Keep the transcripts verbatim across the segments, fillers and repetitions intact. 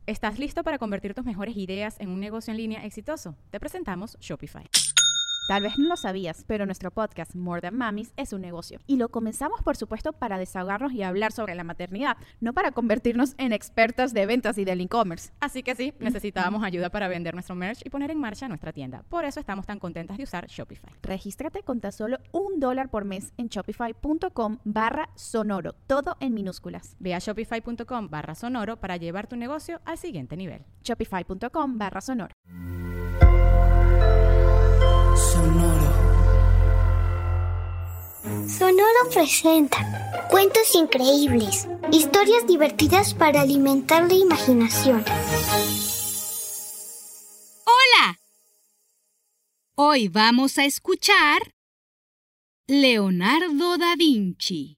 ¿Estás listo para convertir tus mejores ideas en un negocio en línea exitoso? Te presentamos Shopify. Tal vez no lo sabías, pero nuestro podcast More Than Mamis es un negocio. Y lo comenzamos, por supuesto, para desahogarnos y hablar sobre la maternidad, no para convertirnos en expertas de ventas y del e-commerce. Así que sí, necesitábamos ayuda para vender nuestro merch y poner en marcha nuestra tienda. Por eso estamos tan contentas de usar Shopify. Regístrate con tan solo un dólar por mes en shopify.com barra sonoro, todo en minúsculas. Ve a shopify.com barra sonoro para llevar tu negocio al siguiente nivel. Shopify.com barra sonoro. Sonoro. Sonoro presenta cuentos increíbles, historias divertidas para alimentar la imaginación. ¡Hola! Hoy vamos a escuchar Leonardo da Vinci.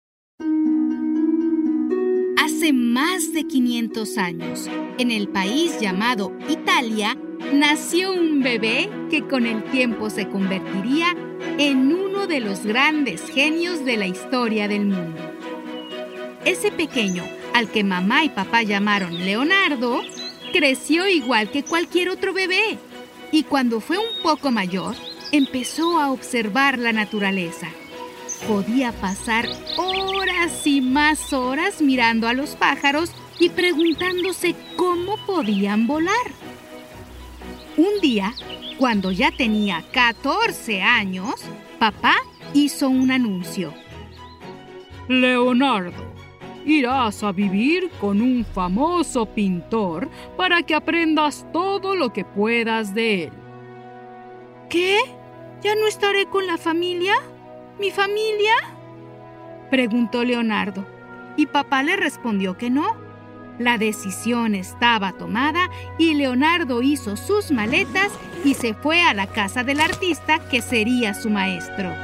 Hace más de quinientos años, en el país llamado Italia, nació un bebé que con el tiempo se convertiría en uno de los grandes genios de la historia del mundo. Ese pequeño, al que mamá y papá llamaron Leonardo, creció igual que cualquier otro bebé y cuando fue un poco mayor, empezó a observar la naturaleza. Podía pasar horas y más horas mirando a los pájaros y preguntándose cómo podían volar. Un día, cuando ya tenía catorce años, papá hizo un anuncio. Leonardo, irás a vivir con un famoso pintor para que aprendas todo lo que puedas de él. ¿Qué? ¿Ya no estaré con la familia? ¿Mi familia? Preguntó Leonardo, y papá le respondió que no. La decisión estaba tomada y Leonardo hizo sus maletas y se fue a la casa del artista que sería su maestro.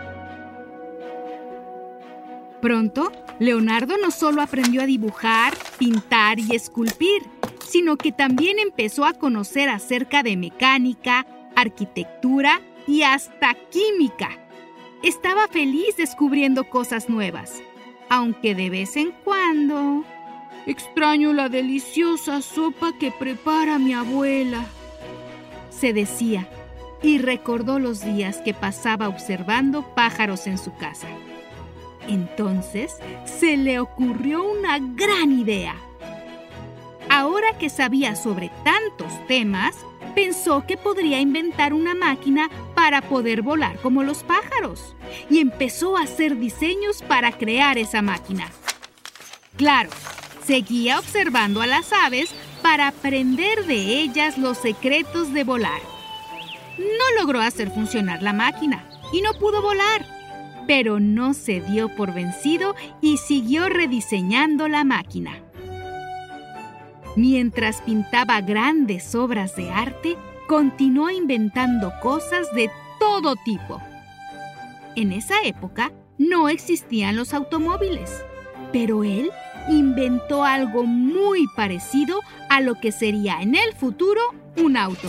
Pronto, Leonardo no solo aprendió a dibujar, pintar y esculpir, sino que también empezó a conocer acerca de mecánica, arquitectura y hasta química. Estaba feliz descubriendo cosas nuevas, aunque de vez en cuando... Extraño la deliciosa sopa que prepara mi abuela, se decía, y recordó los días que pasaba observando pájaros en su casa. Entonces se le ocurrió una gran idea. Ahora que sabía sobre tantos temas, pensó que podría inventar una máquina para poder volar como los pájaros, y empezó a hacer diseños para crear esa máquina. Claro, seguía observando a las aves para aprender de ellas los secretos de volar. No logró hacer funcionar la máquina y no pudo volar, pero no se dio por vencido y siguió rediseñando la máquina. Mientras pintaba grandes obras de arte, continuó inventando cosas de todo tipo. En esa época no existían los automóviles, pero él inventó algo muy parecido a lo que sería en el futuro un auto.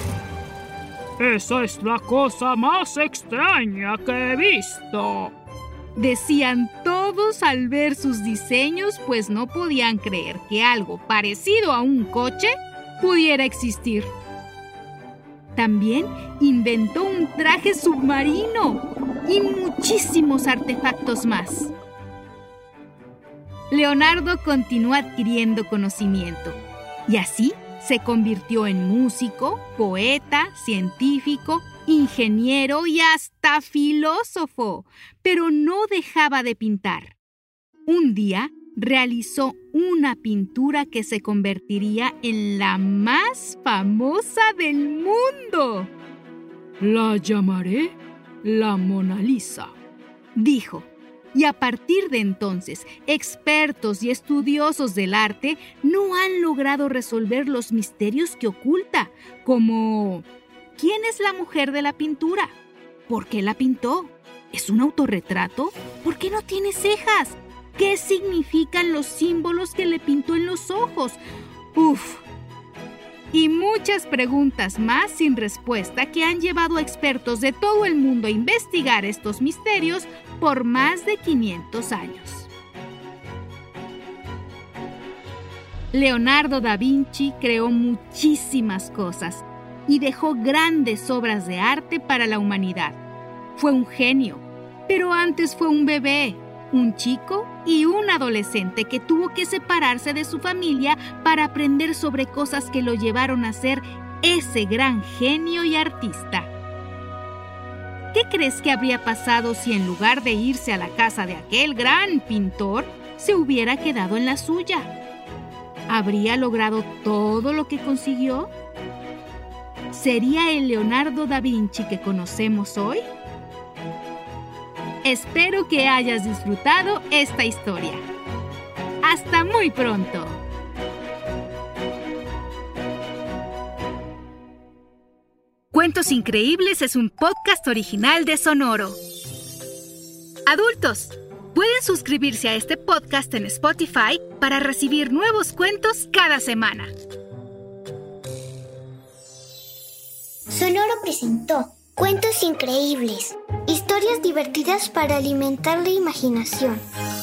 ¡Esa es la cosa más extraña que he visto!, decían todos al ver sus diseños, pues no podían creer que algo parecido a un coche pudiera existir. También inventó un traje submarino y muchísimos artefactos más. Leonardo continuó adquiriendo conocimiento y así se convirtió en músico, poeta, científico, ingeniero y hasta filósofo, pero no dejaba de pintar. Un día realizó una pintura que se convertiría en la más famosa del mundo. La llamaré la Mona Lisa, dijo. Y a partir de entonces, expertos y estudiosos del arte no han logrado resolver los misterios que oculta, como ¿quién es la mujer de la pintura? ¿Por qué la pintó? ¿Es un autorretrato? ¿Por qué no tiene cejas? ¿Qué significan los símbolos que le pintó en los ojos? ¡Uf! Y muchas preguntas más sin respuesta que han llevado a expertos de todo el mundo a investigar estos misterios por más de quinientos años. Leonardo da Vinci creó muchísimas cosas y dejó grandes obras de arte para la humanidad. Fue un genio, pero antes fue un bebé, un chico y un adolescente que tuvo que separarse de su familia para aprender sobre cosas que lo llevaron a ser ese gran genio y artista. ¿Qué crees que habría pasado si en lugar de irse a la casa de aquel gran pintor, se hubiera quedado en la suya? ¿Habría logrado todo lo que consiguió? ¿Sería el Leonardo da Vinci que conocemos hoy? Espero que hayas disfrutado esta historia. ¡Hasta muy pronto! Cuentos Increíbles es un podcast original de Sonoro. Adultos, pueden suscribirse a este podcast en Spotify para recibir nuevos cuentos cada semana. Sonoro presentó Cuentos Increíbles, historias divertidas para alimentar la imaginación.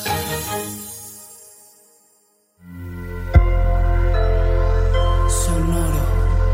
Sonoro.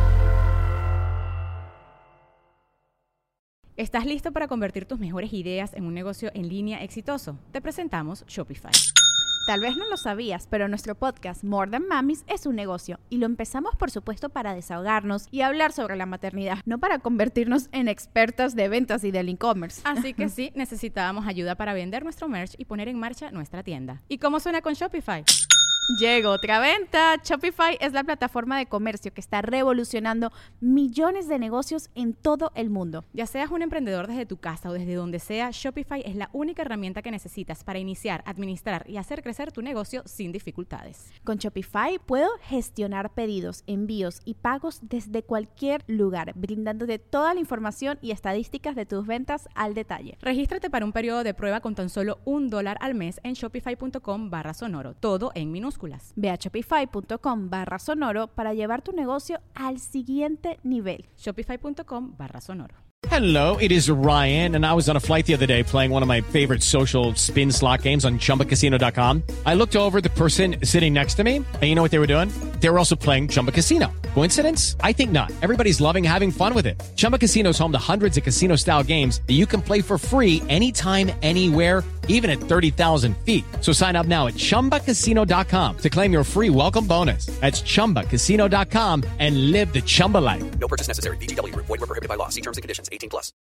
¿Estás listo para convertir tus mejores ideas en un negocio en línea exitoso? Te presentamos Shopify. Tal vez no lo sabías, pero nuestro podcast More Than Mamis es un negocio y lo empezamos por supuesto para desahogarnos y hablar sobre la maternidad, no para convertirnos en expertas de ventas y del e-commerce. Así que sí, necesitábamos ayuda para vender nuestro merch y poner en marcha nuestra tienda. ¿Y cómo suena con Shopify? Llegó otra venta. Shopify es la plataforma de comercio que está revolucionando millones de negocios en todo el mundo. Ya seas un emprendedor desde tu casa o desde donde sea, Shopify es la única herramienta que necesitas para iniciar, administrar y hacer crecer tu negocio sin dificultades. Con Shopify puedo gestionar pedidos, envíos y pagos desde cualquier lugar, brindándote toda la información y estadísticas de tus ventas al detalle. Regístrate para un periodo de prueba con tan solo un dólar al mes en shopify.com barra sonoro, todo en minúsculas. Ve a shopify.com barra sonoro para llevar tu negocio al siguiente nivel. Shopify.com barra sonoro. Hello, it is Ryan, and I was on a flight the other day playing one of my favorite social spin slot games on Chumba Casino dot com. I looked over at the person sitting next to me, and you know what they were doing? They were also playing Chumba Casino. Coincidence? I think not. Everybody's loving having fun with it. Chumba Casino is home to hundreds of casino-style games that you can play for free anytime, anywhere, even at thirty thousand feet. So sign up now at Chumba Casino dot com to claim your free welcome bonus. That's Chumba Casino dot com and live the Chumba life. No purchase necessary. V G W. Void where prohibited by law. See terms and conditions. eighteen plus.